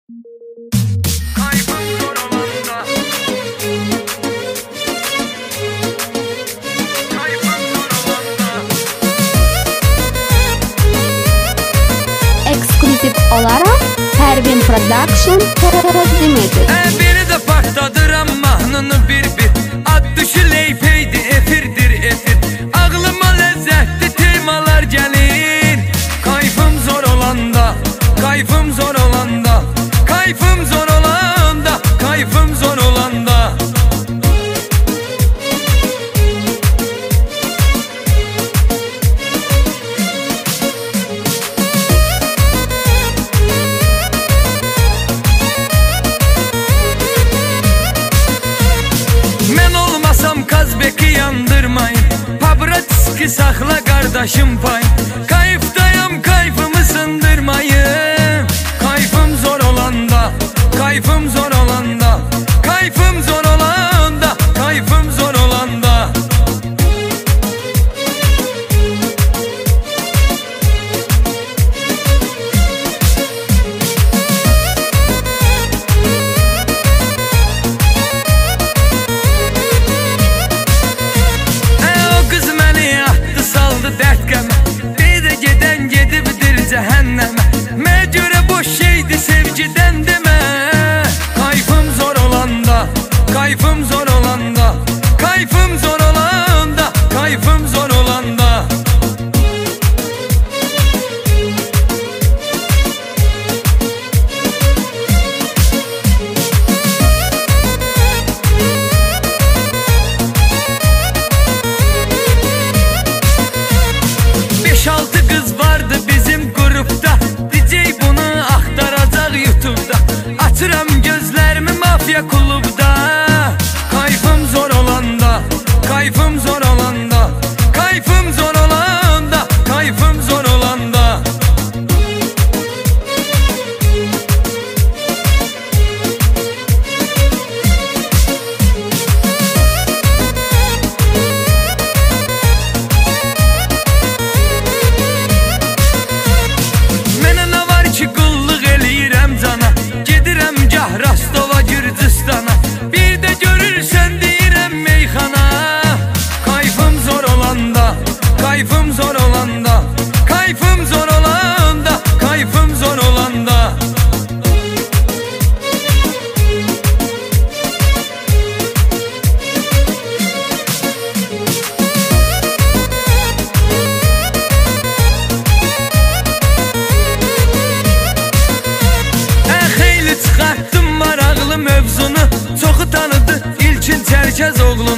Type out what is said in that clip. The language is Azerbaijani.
Ekskluziv olaraq Pervin Production təqdim edir. Biri də partladıram mahnını bir-bir. Ad düşü leypeydi, efirdir efir. Ağlıma ləzzətli temalar gəlir. Kayfım zor olanda, kayfım zor olanda, kayfım zor olanda, kayfım zor olanda. Kazbeki yandırmayın, pabratiski saxla qardaşım pay. Kayıfdayam, kayfımı sındırmayın. Kayfım zor olanda, kayfım zor olanda, kayfım zor olanda, kayfım zor olanda. Cəhənnəmə Mə görə boş şeydi sevgidən demə. Kayfım zor olanda, kayfım zor olanda, kayfım zor olanda, kayfım zor olanda. Beş-altı kız vardı bizim grupta. DJ bunu axtaracaq YouTube'da. Açıram gözlərimi mafya klubda. Kayfım zor olanda, kayfım zor olanda, kayfım zor olanda, kayfım zor olanda. Rastova Gürcüstana bir de görürsen deyirəm meyxana. Kayfım zor olanda, kayfım zor olanda, kayfım zor olanda, kayfım zor olanda. Xeyli çıxartdım maraqlı mövzunu. Çoxu tanıdı İlkin Çərkəzoğlunu.